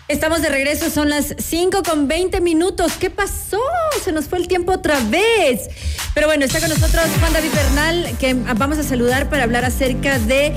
Estamos de regreso, son las 5:20. ¿Qué pasó? Se nos fue el tiempo otra vez. Pero bueno, está con nosotros Juan David Bernal, que vamos a saludar para hablar acerca de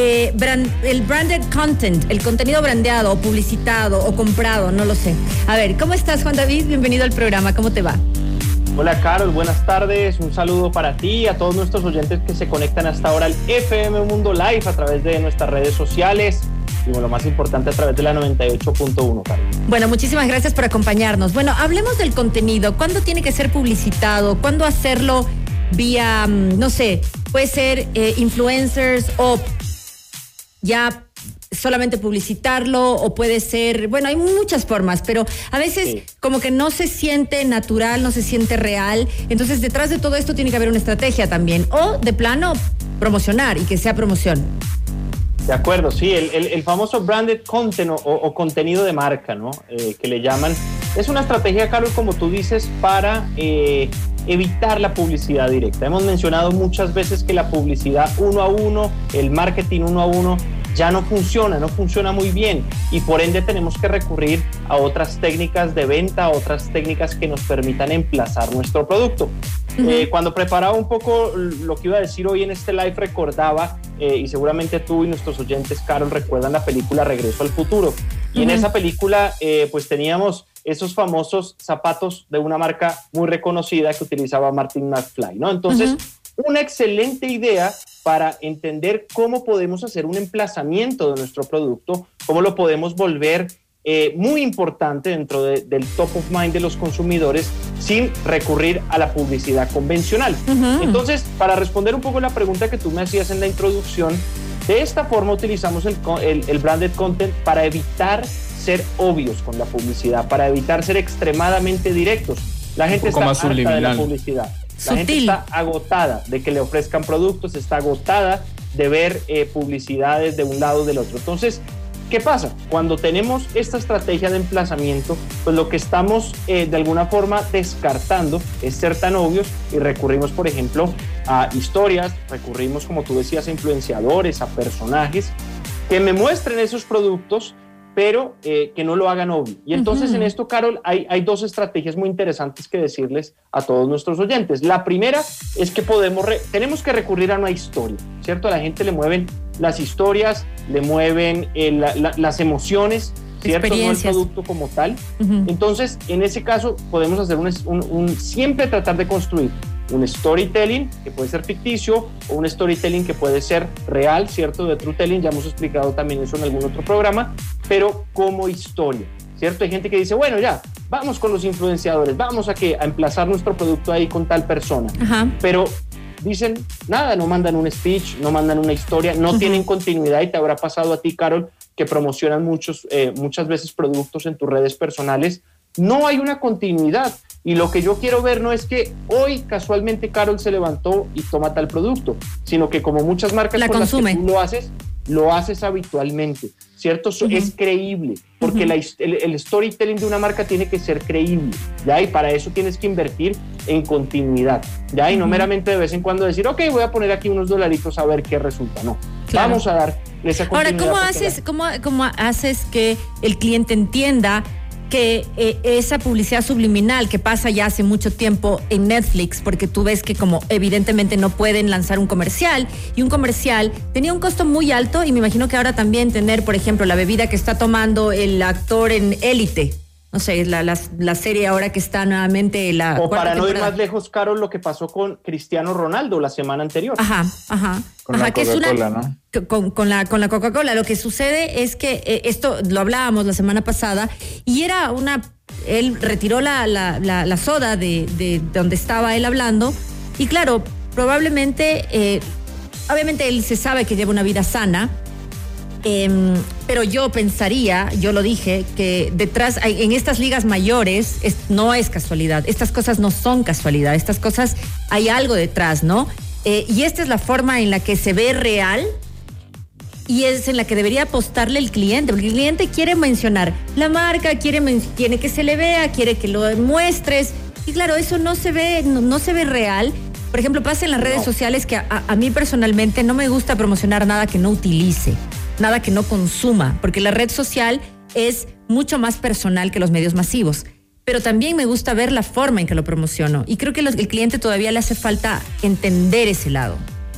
el branded content, el contenido brandeado o publicitado o comprado, no lo sé. A ver, ¿cómo estás, Juan David? Bienvenido al programa, ¿cómo te va? Hola, Carol, buenas tardes, un saludo para ti y a todos nuestros oyentes que se conectan hasta ahora al FM Mundo Live a través de nuestras redes sociales. Y lo más importante, a través de la 98.1, Carlos. Bueno, muchísimas gracias por acompañarnos. Bueno, hablemos del contenido. ¿Cuándo tiene que ser publicitado? ¿Cuándo hacerlo vía, no sé, puede ser influencers o ya solamente publicitarlo, o puede ser, bueno, hay muchas formas, pero a veces como que no se siente natural, no se siente real. Entonces, detrás de todo esto tiene que haber una estrategia también. O, de plano, promocionar y que sea promoción. De acuerdo, sí, el famoso branded content o contenido de marca, ¿no? Que le llaman. Es una estrategia, Carlos, como tú dices, para evitar la publicidad directa. Hemos mencionado muchas veces que la publicidad uno a uno, el marketing uno a uno, ya no funciona muy bien, y por ende tenemos que recurrir a otras técnicas de venta, a otras técnicas que nos permitan emplazar nuestro producto. Cuando preparaba un poco lo que iba a decir hoy en este live, recordaba, y seguramente tú y nuestros oyentes, Carol, recuerdan la película Regreso al Futuro. Y en esa película, pues teníamos esos famosos zapatos de una marca muy reconocida que utilizaba Martin McFly, ¿no? Entonces, una excelente idea para entender cómo podemos hacer un emplazamiento de nuestro producto, cómo lo podemos volver muy importante dentro del top of mind de los consumidores sin recurrir a la publicidad convencional. Entonces, para responder un poco la pregunta que tú me hacías en la introducción, de esta forma utilizamos el branded content para evitar ser obvios con la publicidad, para evitar ser extremadamente directos. La gente está harta de la publicidad. La gente está agotada de que le ofrezcan productos, está agotada de ver publicidades de un lado o del otro. Entonces, ¿qué pasa? Cuando tenemos esta estrategia de emplazamiento, pues lo que estamos de alguna forma descartando es ser tan obvios, y recurrimos, por ejemplo, a historias, recurrimos, como tú decías, a influenciadores, a personajes que me muestren esos productos, pero que no lo hagan obvio. Y entonces en esto, Carol, hay dos estrategias muy interesantes que decirles a todos nuestros oyentes. La primera es que tenemos que recurrir a una historia, ¿cierto? A la gente le mueven las historias, le mueven las emociones, ¿cierto? No el producto como tal. Entonces, en ese caso, podemos hacer siempre tratar de construir un storytelling que puede ser ficticio o un storytelling que puede ser real, ¿cierto? De true telling, ya hemos explicado también eso en algún otro programa, pero como historia, ¿cierto? Hay gente que dice, bueno, ya, vamos con los influenciadores, vamos a emplazar nuestro producto ahí con tal persona, pero dicen nada, no mandan un speech, no mandan una historia, no tienen continuidad. Y te habrá pasado a ti, Carol, que promocionan muchas veces productos en tus redes personales, no hay una continuidad. Y lo que yo quiero ver no es que hoy casualmente Carol se levantó y toma tal producto, sino que como muchas marcas con las que tú lo haces habitualmente, ¿cierto? Es creíble, porque el storytelling de una marca tiene que ser creíble, ¿ya? Y para eso tienes que invertir en continuidad, ¿ya? Y no meramente de vez en cuando decir, ok, voy a poner aquí unos dolaritos a ver qué resulta. No, vamos a dar esa continuidad. Ahora, ¿cómo haces que el cliente entienda que esa publicidad subliminal que pasa ya hace mucho tiempo en Netflix, porque tú ves que como evidentemente no pueden lanzar un comercial, y un comercial tenía un costo muy alto, y me imagino que ahora también tener, por ejemplo, la bebida que está tomando el actor en Élite, no sé, la serie ahora que está nuevamente o para no ir más lejos, Carol, lo que pasó con Cristiano Ronaldo la semana anterior. Con la Coca-Cola, ¿no? Con la Coca-Cola. Lo que sucede es que esto lo hablábamos la semana pasada, y era él retiró la soda de donde estaba él hablando, y claro, probablemente, obviamente él se sabe que lleva una vida sana, pero yo pensaría, yo lo dije, que detrás, en estas ligas mayores, no es casualidad. Estas cosas no son casualidad. Estas cosas, hay algo detrás, ¿no? Y esta es la forma en la que se ve real, y es en la que debería apostarle el cliente, porque el cliente quiere mencionar la marca, quiere que se le vea, quiere que lo muestres, y claro, eso no se ve real. Por ejemplo, pasa en las redes sociales que a mí personalmente no me gusta promocionar nada que no utilice, nada que no consuma, porque la red social es mucho más personal que los medios masivos. Pero también me gusta ver la forma en que lo promociono. Y creo que el cliente todavía le hace falta entender ese lado.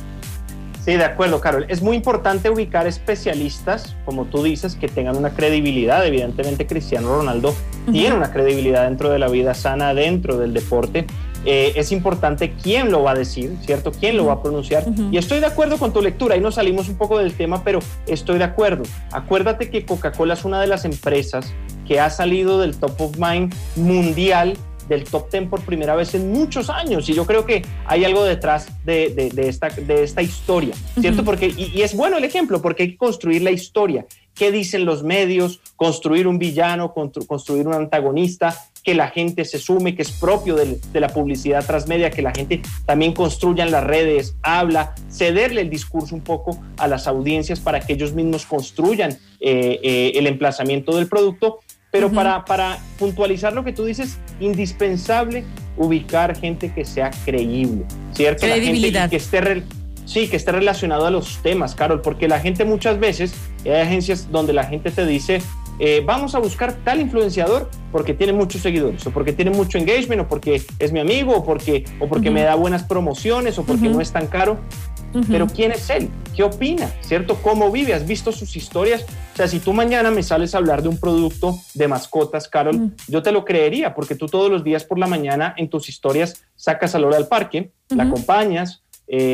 Sí, de acuerdo, Carol. Es muy importante ubicar especialistas, como tú dices, que tengan una credibilidad. Evidentemente, Cristiano Ronaldo tiene una credibilidad dentro de la vida sana, dentro del deporte. Es importante quién lo va a decir, ¿cierto? Quién lo va a pronunciar. Y estoy de acuerdo con tu lectura. Ahí nos salimos un poco del tema, pero estoy de acuerdo. Acuérdate que Coca-Cola es una de las empresas que ha salido del top of mind mundial, del top 10 por primera vez en muchos años, y yo creo que hay algo detrás de esta historia, ¿cierto? Porque, y es bueno el ejemplo, porque hay que construir la historia. ¿Qué dicen los medios? Construir un villano, construir un antagonista, que la gente se sume, que es propio de la publicidad transmedia, que la gente también construya en las redes, habla, cederle el discurso un poco a las audiencias para que ellos mismos construyan el emplazamiento del producto. Pero para puntualizar lo que tú dices, indispensable ubicar gente que sea creíble, ¿cierto? Credibilidad. La gente que esté relacionado a los temas, Carol, porque la gente muchas veces, hay agencias donde la gente te dice, vamos a buscar tal influenciador porque tiene muchos seguidores, o porque tiene mucho engagement, o porque es mi amigo, o porque me da buenas promociones, o porque no es tan caro. Pero ¿quién es él? ¿Qué opina? ¿Cierto? ¿Cómo vive? ¿Has visto sus historias? O sea, si tú mañana me sales a hablar de un producto de mascotas, Carol, yo te lo creería, porque tú todos los días por la mañana en tus historias sacas a Lola al parque, la acompañas,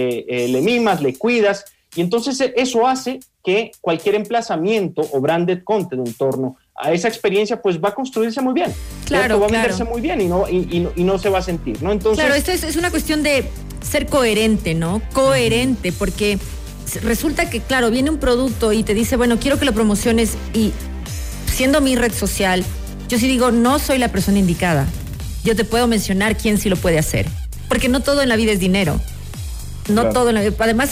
le mimas, le cuidas, y entonces eso hace que cualquier emplazamiento o branded content en torno a esa experiencia pues va a construirse muy bien. Claro, va a venderse muy bien y no se va a sentir, ¿no? Entonces, claro, esto es una cuestión de ser coherente, ¿no? Coherente, porque resulta que, claro, viene un producto y te dice, bueno, quiero que lo promociones, y siendo mi red social, yo sí digo, no soy la persona indicada. Yo te puedo mencionar quién sí lo puede hacer, porque no todo en la vida es dinero. No claro. Todo en la vida. Además,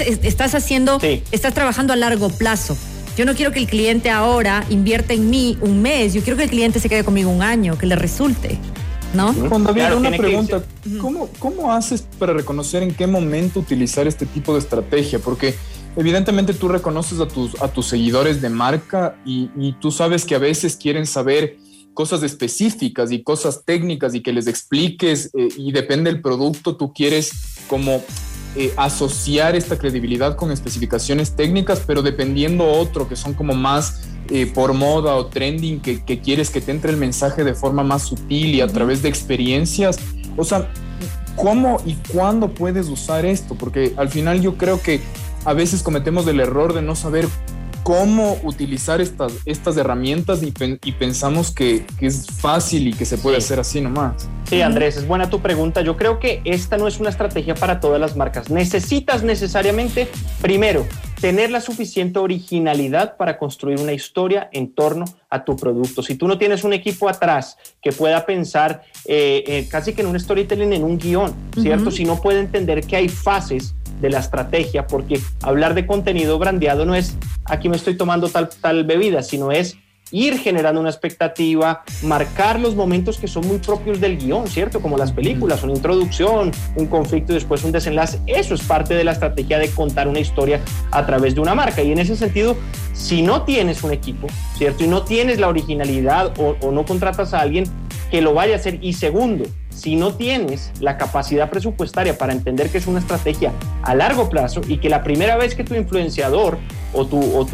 estás trabajando a largo plazo. Yo no quiero que el cliente ahora invierta en mí un mes, yo quiero que el cliente se quede conmigo un año, que le resulte, ¿no? Juan David, claro, una pregunta, ¿cómo haces para reconocer en qué momento utilizar este tipo de estrategia? Porque evidentemente tú reconoces a tus seguidores de marca y tú sabes que a veces quieren saber cosas específicas y cosas técnicas y que les expliques y depende del producto, tú quieres como asociar esta credibilidad con especificaciones técnicas, pero dependiendo otro que son como más por moda o trending, que quieres que te entre el mensaje de forma más sutil y a través de experiencias. O sea, ¿cómo y cuándo puedes usar esto? Porque al final yo creo que a veces cometemos el error de no saber cómo utilizar estas herramientas y pensamos que es fácil y que se puede hacer así nomás. Sí, Andrés, es buena tu pregunta. Yo creo que esta no es una estrategia para todas las marcas. Necesitas necesariamente, primero, tener la suficiente originalidad para construir una historia en torno a tu producto. Si tú no tienes un equipo atrás que pueda pensar casi que en un storytelling, en un guión, ¿cierto? Si no puede entender que hay fases de la estrategia, porque hablar de contenido brandeado no es aquí me estoy tomando tal bebida, sino es ir generando una expectativa, marcar los momentos que son muy propios del guión, ¿cierto? Como las películas, una introducción, un conflicto y después un desenlace. Eso es parte de la estrategia de contar una historia a través de una marca. Y en ese sentido, si no tienes un equipo, ¿cierto? Y no tienes la originalidad o no contratas a alguien que lo vaya a hacer. Y segundo, si no tienes la capacidad presupuestaria para entender que es una estrategia a largo plazo y que la primera vez que tu influenciador o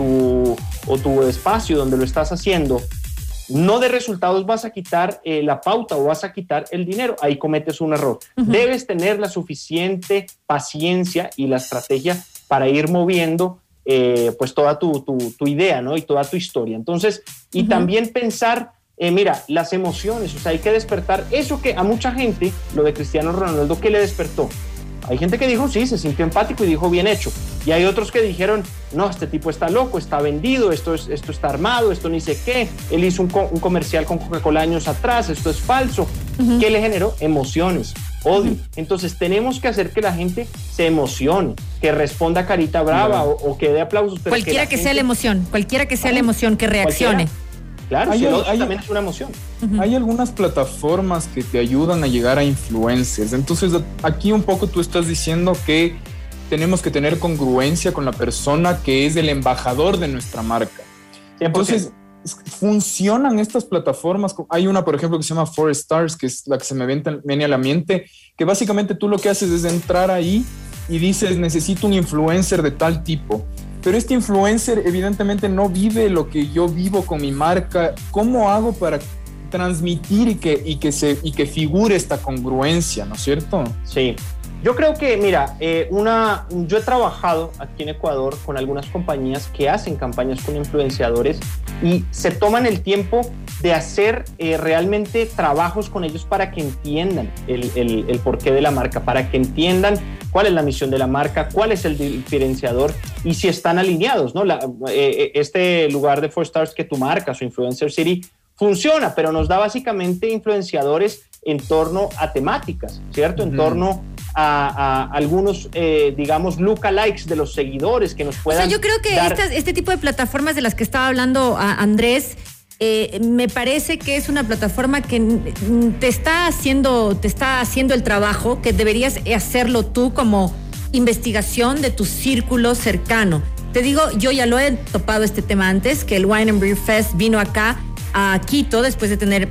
tu espacio donde lo estás haciendo no de resultados, vas a quitar la pauta o vas a quitar el dinero, ahí cometes un error. Debes tener la suficiente paciencia y la estrategia para ir moviendo pues toda tu idea, ¿no? Y toda tu historia. Entonces, y también pensar mira, las emociones, o sea, hay que despertar eso que a mucha gente, lo de Cristiano Ronaldo, ¿qué le despertó? Hay gente que dijo, sí, se sintió empático y dijo, bien hecho. Y hay otros que dijeron, no, este tipo está loco, está vendido, esto está armado, esto ni sé qué. Él hizo un comercial con Coca-Cola años atrás, esto es falso. ¿Qué le generó? Emociones, odio. Entonces tenemos que hacer que la gente se emocione, que responda carita brava o que dé aplausos. Pero cualquiera que sea la emoción, que reaccione. Claro, también es una emoción. Hay algunas plataformas que te ayudan a llegar a influencers. Entonces, aquí un poco tú estás diciendo que tenemos que tener congruencia con la persona que es el embajador de nuestra marca. 100%. Entonces, ¿funcionan estas plataformas? Hay una, por ejemplo, que se llama 4Stars, que es la que se me viene a la mente, que básicamente tú lo que haces es entrar ahí y dices, necesito un influencer de tal tipo. Pero este influencer evidentemente no vive lo que yo vivo con mi marca. ¿Cómo hago para transmitir y que figure esta congruencia, ¿no es cierto? Sí. Yo creo que, mira, yo he trabajado aquí en Ecuador con algunas compañías que hacen campañas con influenciadores y se toman el tiempo de hacer realmente trabajos con ellos para que entiendan el porqué de la marca, para que entiendan cuál es la misión de la marca, cuál es el diferenciador y si están alineados, ¿no? Este lugar de 4Stars que tú marcas o Influencer City funciona, pero nos da básicamente influenciadores en torno a temáticas, ¿cierto? En torno a algunos, digamos, lookalikes de los seguidores que nos puedan. O sea, yo creo que este tipo de plataformas de las que estaba hablando Andrés, me parece que es una plataforma que te está haciendo el trabajo que deberías hacerlo tú como investigación de tu círculo cercano. Te digo, yo ya lo he topado este tema antes, que el Wine and Beer Fest vino acá a Quito después de tener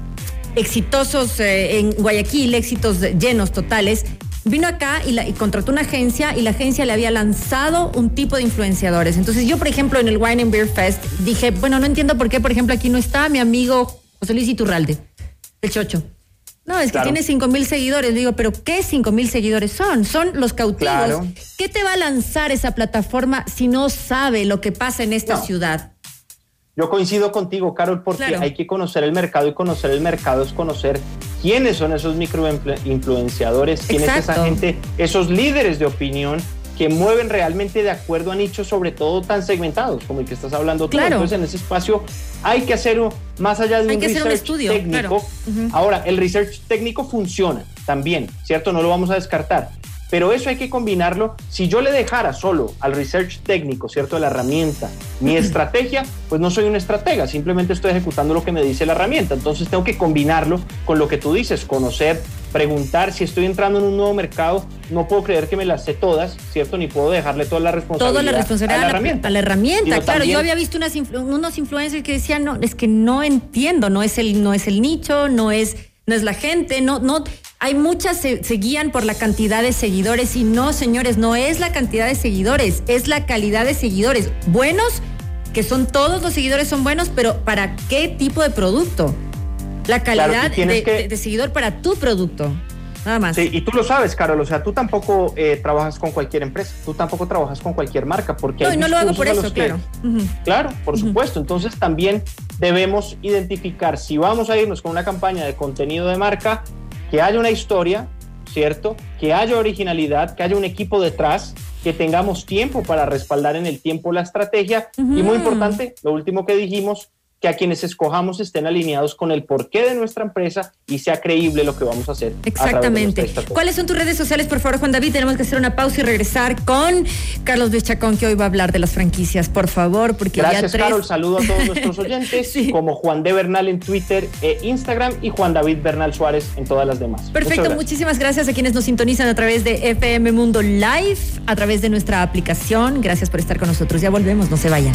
exitosos en Guayaquil, éxitos llenos totales. Vino acá y contrató una agencia y la agencia le había lanzado un tipo de influenciadores. Entonces yo, por ejemplo, en el Wine and Beer Fest dije, bueno, no entiendo por qué, por ejemplo, aquí no está mi amigo José Luis Iturralde, el Chocho. No, es que tiene 5,000 seguidores. Le digo, ¿pero qué 5,000 seguidores son? Son los cautivos. Claro. ¿Qué te va a lanzar esa plataforma si no sabe lo que pasa en esta ciudad? Yo coincido contigo, Carol, porque hay que conocer el mercado y conocer el mercado es conocer quiénes son esos microinfluenciadores, quién es esa gente, esos líderes de opinión que mueven realmente de acuerdo a nichos, sobre todo tan segmentados como el que estás hablando tú. Entonces, en ese espacio hay que hacer más allá de un research técnico. Ahora, el research técnico funciona también, ¿cierto? No lo vamos a descartar. Pero eso hay que combinarlo. Si yo le dejara solo al research técnico, ¿cierto?, de la herramienta, mi estrategia, pues no soy un estratega, simplemente estoy ejecutando lo que me dice la herramienta. Entonces tengo que combinarlo con lo que tú dices, conocer, preguntar. Si estoy entrando en un nuevo mercado, no puedo creer que me las sé todas, ¿cierto? Ni puedo dejarle toda la responsabilidad a la herramienta. A la herramienta, claro. Yo había visto unos influencers que decían, no, es que no entiendo, no es el nicho, no es la gente, no. Hay muchas se guían por la cantidad de seguidores y no, señores, no es la cantidad de seguidores, es la calidad de seguidores. Buenos, que son todos los seguidores son buenos, pero ¿para qué tipo de producto? La calidad de seguidor para tu producto, nada más. Sí, y tú lo sabes, Carol, o sea, tú tampoco trabajas con cualquier empresa, tú tampoco trabajas con cualquier marca, porque no lo hago por eso, claro. Claro, por supuesto. Entonces también debemos identificar si vamos a irnos con una campaña de contenido de marca, que haya una historia, ¿cierto? Que haya originalidad, que haya un equipo detrás, que tengamos tiempo para respaldar en el tiempo la estrategia y muy importante, lo último que dijimos, que a quienes escojamos estén alineados con el porqué de nuestra empresa y sea creíble lo que vamos a hacer. Exactamente. ¿Cuáles son tus redes sociales, por favor, Juan David? Tenemos que hacer una pausa y regresar con Carlos Luis Chacón, que hoy va a hablar de las franquicias, por favor, porque gracias, Carol. Saludo a todos nuestros oyentes, como Juan D. Bernal en Twitter e Instagram y Juan David Bernal Suárez en todas las demás. Perfecto, muchísimas gracias a quienes nos sintonizan a través de FM Mundo Live, a través de nuestra aplicación. Gracias por estar con nosotros. Ya volvemos, no se vayan.